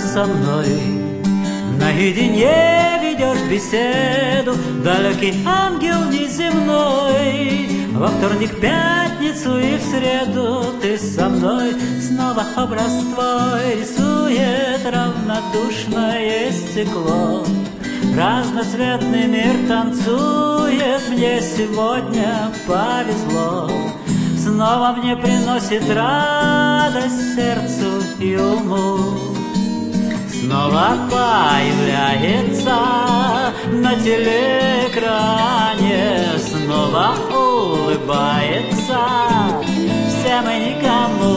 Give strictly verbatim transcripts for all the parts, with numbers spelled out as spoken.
со мной. Наедине ведешь беседу, далекий ангел неземной. Во вторник, пятницу и в среду ты со мной. Снова образ твой рисует равнодушное стекло. Разноцветный мир танцует, мне сегодня повезло. Снова мне приносит радость сердцу и уму. Снова появляется на телеэкране, снова улыбается всем и никому.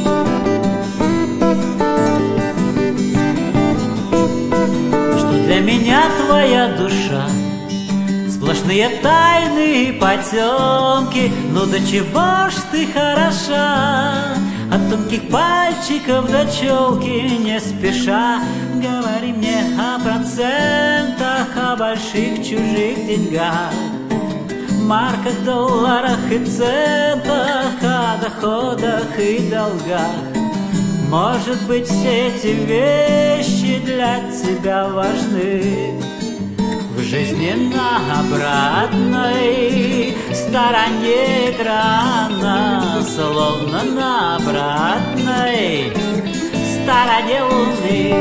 Что для меня твоя душа? Сплошные тайны и потемки. Ну до чего ж ты хороша? От тонких пальчиков до челки не спеша. Говори мне о процентах, о больших чужих деньгах, марках, долларах и центах, о доходах и долгах. Может быть, все эти вещи для тебя важны. В жизни на обратной стороне экрана, словно на обратной стороне луны.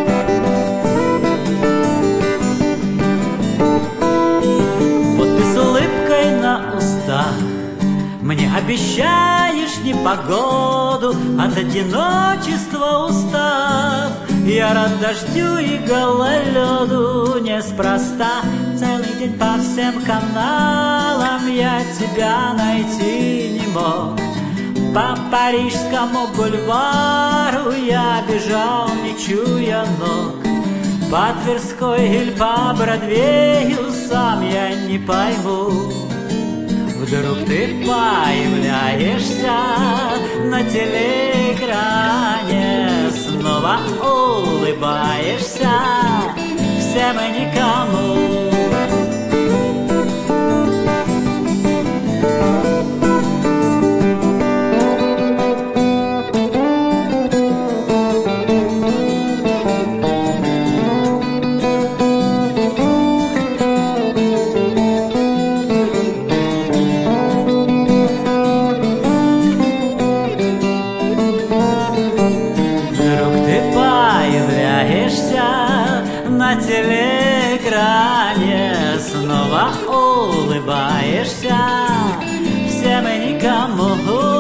Вот ты с улыбкой на устах мне обещаешь непогоду, от одиночества устав. Я рад дождю и гололеду, неспроста целый день по всем каналам я тебя найти не мог. По Парижскому бульвару я бежал, не чуя ног. По Тверской или по Бродвею сам я не пойму. Вдруг ты появляешься на телеэкране, снова улыбаешься всем и никому. На телеэкране снова улыбаешься всем и никому,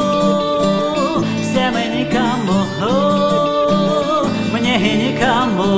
всем и никому, мне и никому.